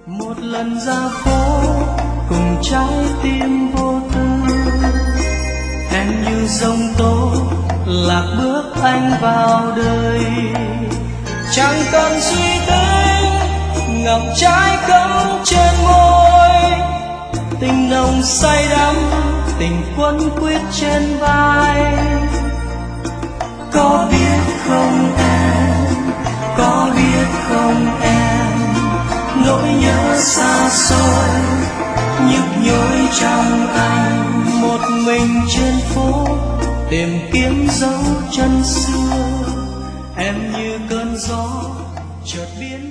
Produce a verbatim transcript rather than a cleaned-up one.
một lần ra phố cùng trái tim vô tư, em như giông tố lạc bước anh vào đời. Chẳng cần suy tính ngậm trái cấm trên môi, tình nồng say đắm tình quấn quýt trên vai. Có biết không em, có biết không em, nỗi nhớ xa xôi nhức nhối trong anh. Một mình trên phố tìm kiếm dấu chân xưa, em như cơn gió chợt biến